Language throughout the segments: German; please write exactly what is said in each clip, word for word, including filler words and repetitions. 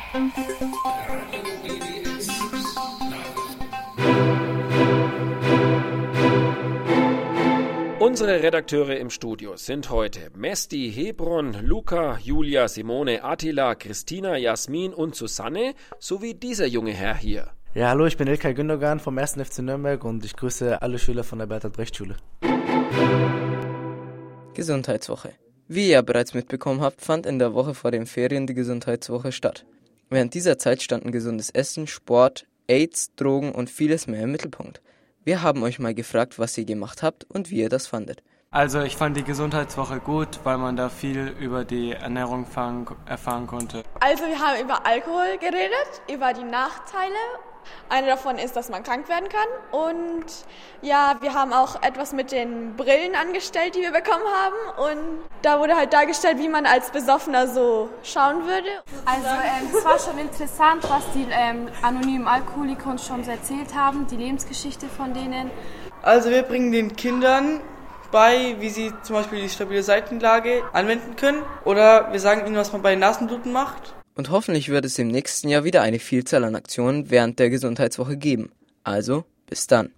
Unsere Redakteure im Studio sind heute Mesti, Hebron, Luca, Julia, Simone, Attila, Christina, Jasmin und Susanne sowie dieser junge Herr hier. Ja, hallo, ich bin İlkay Gündogan vom ersten F C Nürnberg und ich grüße alle Schüler von der Bertolt Brecht Schule. Gesundheitswoche. Wie ihr bereits mitbekommen habt, fand in der Woche vor den Ferien die Gesundheitswoche statt. Während dieser Zeit standen gesundes Essen, Sport, AIDS, Drogen und vieles mehr im Mittelpunkt. Wir haben euch mal gefragt, was ihr gemacht habt und wie ihr das fandet. Also ich fand die Gesundheitswoche gut, weil man da viel über die Ernährung erfahren konnte. Also wir haben über Alkohol geredet, über die Nachteile. Eine davon ist, dass man krank werden kann. Und ja, wir haben auch etwas mit den Brillen angestellt, die wir bekommen haben. Und da wurde halt dargestellt, wie man als Besoffener so schauen würde. Also ähm, es war schon interessant, was die ähm, anonymen Alkoholiker uns schon so erzählt haben, die Lebensgeschichte von denen. Also wir bringen den Kindern bei, wie sie zum Beispiel die stabile Seitenlage anwenden können. Oder wir sagen ihnen, was man bei Nasenbluten macht. Und hoffentlich wird es im nächsten Jahr wieder eine Vielzahl an Aktionen während der Gesundheitswoche geben. Also, bis dann.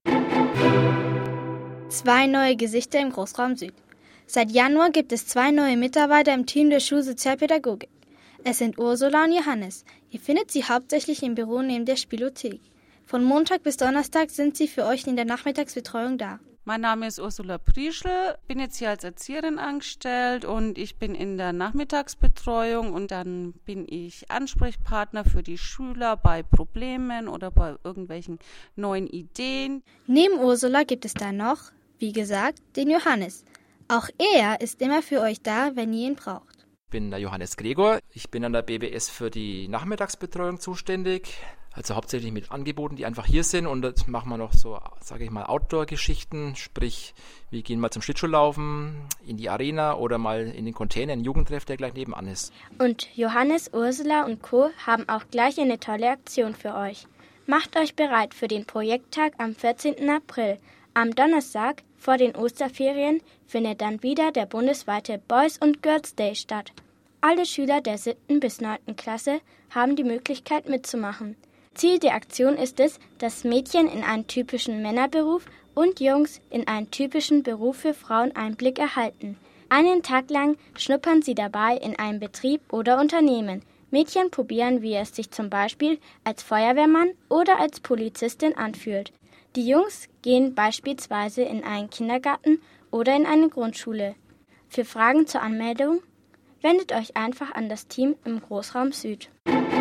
Zwei neue Gesichter im Großraum Süd. Seit Januar gibt es zwei neue Mitarbeiter im Team der Schulsozialpädagogik. Es sind Ursula und Johannes. Ihr findet sie hauptsächlich im Büro neben der Spielothek. Von Montag bis Donnerstag sind sie für euch in der Nachmittagsbetreuung da. Mein Name ist Ursula Prieschl, bin jetzt hier als Erzieherin angestellt und ich bin in der Nachmittagsbetreuung und dann bin ich Ansprechpartner für die Schüler bei Problemen oder bei irgendwelchen neuen Ideen. Neben Ursula gibt es dann noch, wie gesagt, den Johannes. Auch er ist immer für euch da, wenn ihr ihn braucht. Ich bin der Johannes Gregor, ich bin an der B B S für die Nachmittagsbetreuung zuständig. Also hauptsächlich mit Angeboten, die einfach hier sind und jetzt machen wir noch so, sage ich mal, Outdoor-Geschichten, sprich, wir gehen mal zum Schlittschuhlaufen, in die Arena oder mal in den Container, in den Jugendtreff, der gleich nebenan ist. Und Johannes, Ursula und Co. haben auch gleich eine tolle Aktion für euch. Macht euch bereit für den Projekttag am vierzehnten April. Am Donnerstag vor den Osterferien findet dann wieder der bundesweite Boys und Girls Day statt. Alle Schüler der siebten bis neunten Klasse haben die Möglichkeit mitzumachen. Ziel der Aktion ist es, dass Mädchen in einen typischen Männerberuf und Jungs in einen typischen Beruf für Frauen Einblick erhalten. Einen Tag lang schnuppern sie dabei in einem Betrieb oder Unternehmen. Mädchen probieren, wie es sich zum Beispiel als Feuerwehrmann oder als Polizistin anfühlt. Die Jungs gehen beispielsweise in einen Kindergarten oder in eine Grundschule. Für Fragen zur Anmeldung wendet euch einfach an das Team im Großraum Süd.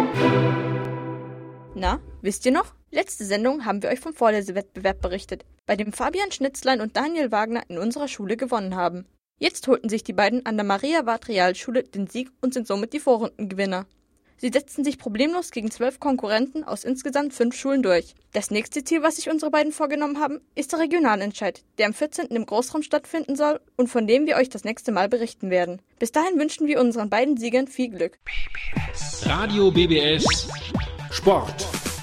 Na, wisst ihr noch? Letzte Sendung haben wir euch vom Vorlesewettbewerb berichtet, bei dem Fabian Schnitzlein und Daniel Wagner in unserer Schule gewonnen haben. Jetzt holten sich die beiden an der Maria-Ward-Realschule den Sieg und sind somit die Vorrundengewinner. Sie setzten sich problemlos gegen zwölf Konkurrenten aus insgesamt fünf Schulen durch. Das nächste Ziel, was sich unsere beiden vorgenommen haben, ist der Regionalentscheid, der am vierzehnten im Großraum stattfinden soll und von dem wir euch das nächste Mal berichten werden. Bis dahin wünschen wir unseren beiden Siegern viel Glück. B B S. Radio B B S Sport.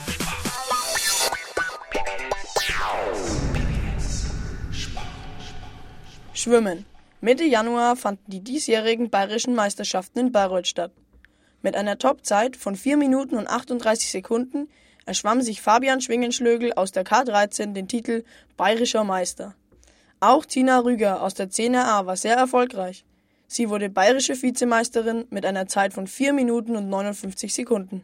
Schwimmen. Mitte Januar fanden die diesjährigen bayerischen Meisterschaften in Bayreuth statt. Mit einer Topzeit von vier Minuten und achtunddreißig Sekunden erschwamm sich Fabian Schwingenschlögl aus der K dreizehn den Titel Bayerischer Meister. Auch Tina Rüger aus der zehn R A war sehr erfolgreich. Sie wurde bayerische Vizemeisterin mit einer Zeit von vier Minuten und neunundfünfzig Sekunden.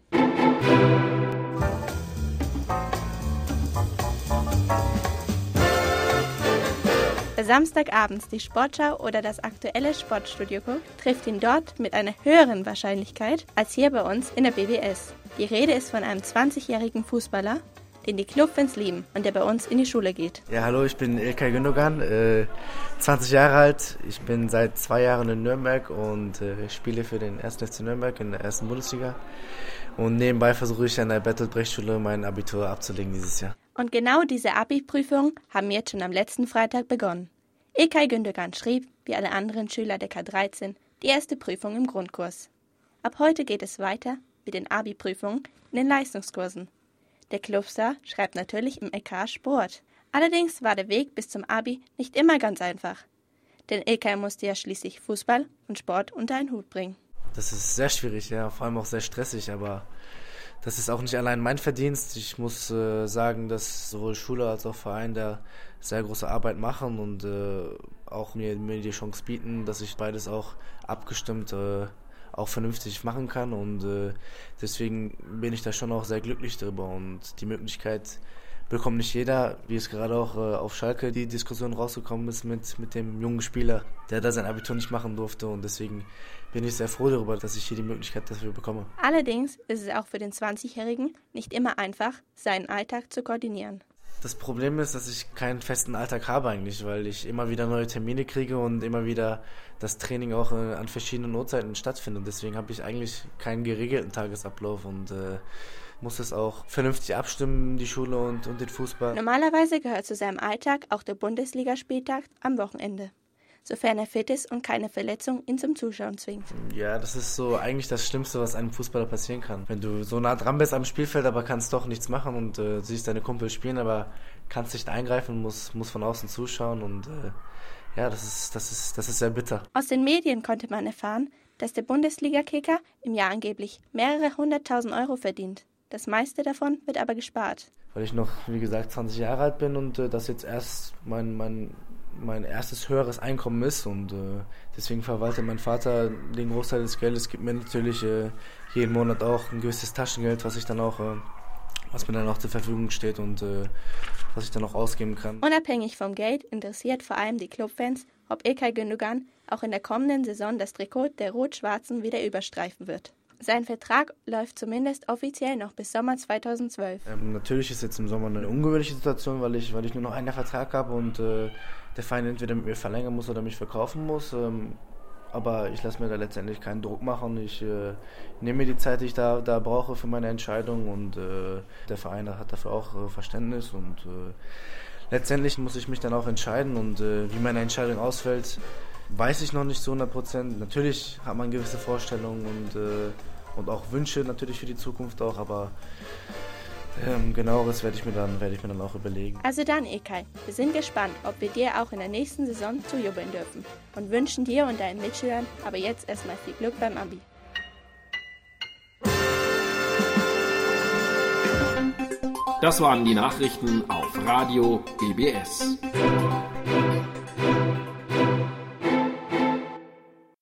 Wer samstagabends die Sportschau oder das aktuelle Sportstudio guckt, trifft ihn dort mit einer höheren Wahrscheinlichkeit als hier bei uns in der B B S. Die Rede ist von einem zwanzigjährigen Fußballer, den die Clubfans lieben und der bei uns in die Schule geht. Ja, hallo, ich bin İlkay Gündogan, äh, zwanzig Jahre alt. Ich bin seit zwei Jahren in Nürnberg und äh, spiele für den ersten F C Nürnberg in der ersten Bundesliga. Und nebenbei versuche ich an der Bertolt Brecht Schule mein Abitur abzulegen dieses Jahr. Und genau diese Abi-Prüfung haben jetzt schon am letzten Freitag begonnen. İlkay Gündogan schrieb, wie alle anderen Schüler der K dreizehn, die erste Prüfung im Grundkurs. Ab heute geht es weiter mit den Abi-Prüfungen in den Leistungskursen. Der Clubstar schreibt natürlich im L K Sport. Allerdings war der Weg bis zum Abi nicht immer ganz einfach. Denn İlkay musste ja schließlich Fußball und Sport unter einen Hut bringen. Das ist sehr schwierig, ja, vor allem auch sehr stressig, aber das ist auch nicht allein mein Verdienst. Ich muss äh, sagen, dass sowohl Schule als auch Verein da sehr große Arbeit machen und äh, auch mir, mir die Chance bieten, dass ich beides auch abgestimmt äh, auch vernünftig machen kann und äh, deswegen bin ich da schon auch sehr glücklich drüber und die Möglichkeit bekommt nicht jeder, wie es gerade auch äh, auf Schalke die Diskussion rausgekommen ist mit, mit dem jungen Spieler, der da sein Abitur nicht machen durfte und deswegen bin ich sehr froh darüber, dass ich hier die Möglichkeit dafür bekomme. Allerdings ist es auch für den zwanzigjährigen nicht immer einfach, seinen Alltag zu koordinieren. Das Problem ist, dass ich keinen festen Alltag habe eigentlich, weil ich immer wieder neue Termine kriege und immer wieder das Training auch äh, an verschiedenen Uhrzeiten stattfindet. Deswegen habe ich eigentlich keinen geregelten Tagesablauf und äh, muss es auch vernünftig abstimmen, die Schule und, und den Fußball. Normalerweise gehört zu seinem Alltag auch der Bundesligaspieltag am Wochenende, sofern er fit ist und keine Verletzung ihn zum Zuschauen zwingt. Ja, das ist so eigentlich das Schlimmste, was einem Fußballer passieren kann. Wenn du so nah dran bist am Spielfeld, aber kannst doch nichts machen und äh, siehst deine Kumpel spielen, aber kannst nicht eingreifen, musst, musst von außen zuschauen und äh, ja, das ist, das ist, das ist sehr bitter. Aus den Medien konnte man erfahren, dass der Bundesliga-Kicker im Jahr angeblich mehrere hunderttausend Euro verdient. Das meiste davon wird aber gespart. Weil ich noch, wie gesagt, zwanzig Jahre alt bin und äh, das jetzt erst mein, mein, mein erstes höheres Einkommen ist und äh, deswegen verwaltet mein Vater den Großteil des Geldes, gibt mir natürlich äh, jeden Monat auch ein gewisses Taschengeld, was ich dann auch, äh, was mir dann auch zur Verfügung steht und äh, was ich dann auch ausgeben kann. Unabhängig vom Geld interessiert vor allem die Clubfans, ob İlkay Gündogan auch in der kommenden Saison das Trikot der Rot-Schwarzen wieder überstreifen wird. Sein Vertrag läuft zumindest offiziell noch bis Sommer zweitausendzwölf. Ähm, natürlich ist jetzt im Sommer eine ungewöhnliche Situation, weil ich, weil ich nur noch einen Vertrag habe und äh, der Verein entweder mit mir verlängern muss oder mich verkaufen muss. Ähm, aber ich lasse mir da letztendlich keinen Druck machen. Ich äh, nehme mir die Zeit, die ich da, da brauche für meine Entscheidung und äh, der Verein hat dafür auch äh, Verständnis und äh, letztendlich muss ich mich dann auch entscheiden und äh, wie meine Entscheidung ausfällt, weiß ich noch nicht zu hundert Prozent. Natürlich hat man gewisse Vorstellungen und, äh, und auch Wünsche natürlich für die Zukunft auch, aber ähm, genaueres werde ich mir dann werde ich mir dann auch überlegen. Also dann, İlkay, wir sind gespannt, ob wir dir auch in der nächsten Saison zujubeln dürfen und wünschen dir und deinen Mitschülern aber jetzt erstmal viel Glück beim Abi. Das waren die Nachrichten auf Radio B B S.